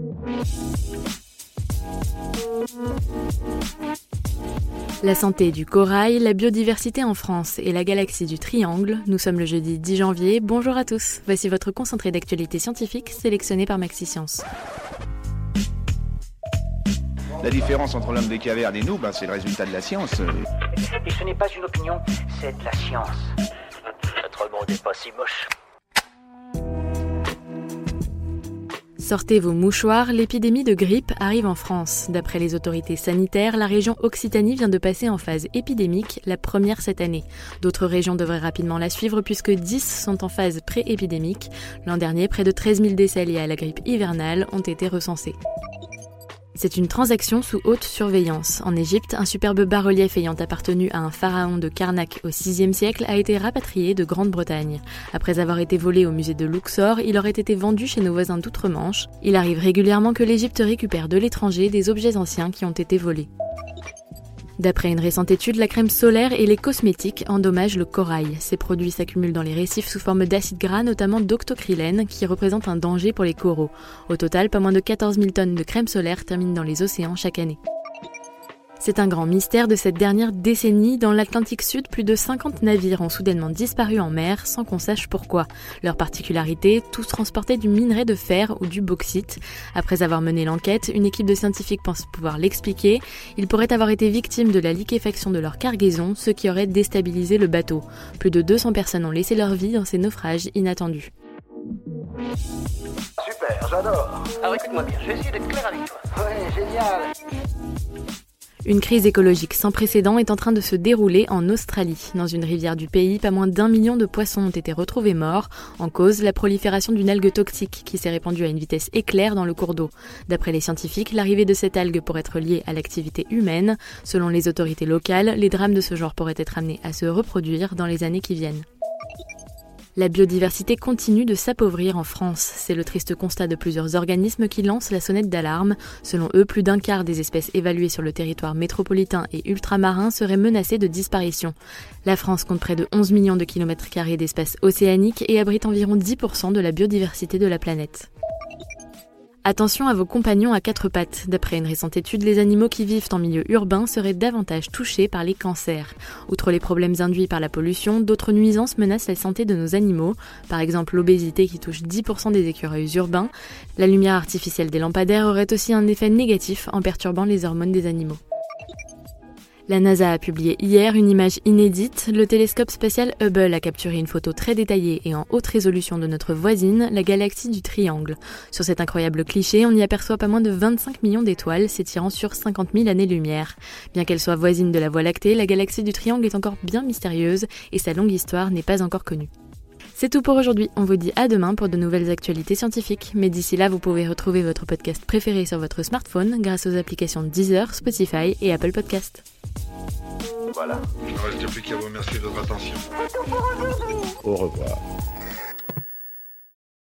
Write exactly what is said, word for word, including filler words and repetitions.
La santé du corail, la biodiversité en France et la galaxie du Triangle. Nous sommes le jeudi dix janvier. Bonjour à tous. Voici votre concentré d'actualité scientifique sélectionné par Maxiscience. La différence entre l'homme des cavernes et nous, ben, c'est le résultat de la science. Et ce n'est pas une opinion, c'est de la science. Notre monde n'est pas si moche. Sortez vos mouchoirs, l'épidémie de grippe arrive en France. D'après les autorités sanitaires, la région Occitanie vient de passer en phase épidémique, la première cette année. D'autres régions devraient rapidement la suivre puisque dix sont en phase pré-épidémique. L'an dernier, près de treize mille décès liés à la grippe hivernale ont été recensés. C'est une transaction sous haute surveillance. En Égypte, un superbe bas-relief ayant appartenu à un pharaon de Karnak au sixième siècle a été rapatrié de Grande-Bretagne. Après avoir été volé au musée de Luxor, il aurait été vendu chez nos voisins d'outre-Manche. Il arrive régulièrement que l'Égypte récupère de l'étranger des objets anciens qui ont été volés. D'après une récente étude, la crème solaire et les cosmétiques endommagent le corail. Ces produits s'accumulent dans les récifs sous forme d'acides gras, notamment d'octocrylène, qui représente un danger pour les coraux. Au total, pas moins de quatorze mille tonnes de crème solaire terminent dans les océans chaque année. C'est un grand mystère de cette dernière décennie. Dans l'Atlantique Sud, plus de cinquante navires ont soudainement disparu en mer sans qu'on sache pourquoi. Leur particularité, tous transportaient du minerai de fer ou du bauxite. Après avoir mené l'enquête, une équipe de scientifiques pense pouvoir l'expliquer. Ils pourraient avoir été victimes de la liquéfaction de leur cargaison, ce qui aurait déstabilisé le bateau. Plus de deux cents personnes ont laissé leur vie dans ces naufrages inattendus. Super, j'adore. Alors écoute-moi bien, je vais essayer d'être clair avec toi. Ouais, génial. Une crise écologique sans précédent est en train de se dérouler en Australie. Dans une rivière du pays, pas moins d'un million de poissons ont été retrouvés morts. En cause, la prolifération d'une algue toxique qui s'est répandue à une vitesse éclair dans le cours d'eau. D'après les scientifiques, l'arrivée de cette algue pourrait être liée à l'activité humaine. Selon les autorités locales, les drames de ce genre pourraient être amenés à se reproduire dans les années qui viennent. La biodiversité continue de s'appauvrir en France. C'est le triste constat de plusieurs organismes qui lancent la sonnette d'alarme. Selon eux, plus d'un quart des espèces évaluées sur le territoire métropolitain et ultramarin seraient menacées de disparition. La France compte près de onze millions de kilomètres carrés d'espaces océaniques et abrite environ dix pour cent de la biodiversité de la planète. Attention à vos compagnons à quatre pattes. D'après une récente étude, les animaux qui vivent en milieu urbain seraient davantage touchés par les cancers. Outre les problèmes induits par la pollution, d'autres nuisances menacent la santé de nos animaux. Par exemple, l'obésité qui touche dix pour cent des écureuils urbains. La lumière artificielle des lampadaires aurait aussi un effet négatif en perturbant les hormones des animaux. La NASA a publié hier une image inédite. Le télescope spatial Hubble a capturé une photo très détaillée et en haute résolution de notre voisine, la galaxie du Triangle. Sur cet incroyable cliché, on y aperçoit pas moins de vingt-cinq millions d'étoiles s'étirant sur cinquante mille années-lumière. Bien qu'elle soit voisine de la Voie lactée, la galaxie du Triangle est encore bien mystérieuse et sa longue histoire n'est pas encore connue. C'est tout pour aujourd'hui, on vous dit à demain pour de nouvelles actualités scientifiques. Mais d'ici là, vous pouvez retrouver votre podcast préféré sur votre smartphone grâce aux applications Deezer, Spotify et Apple Podcast. Voilà. Il ne reste plus qu'à vous remercier de votre attention. Au revoir.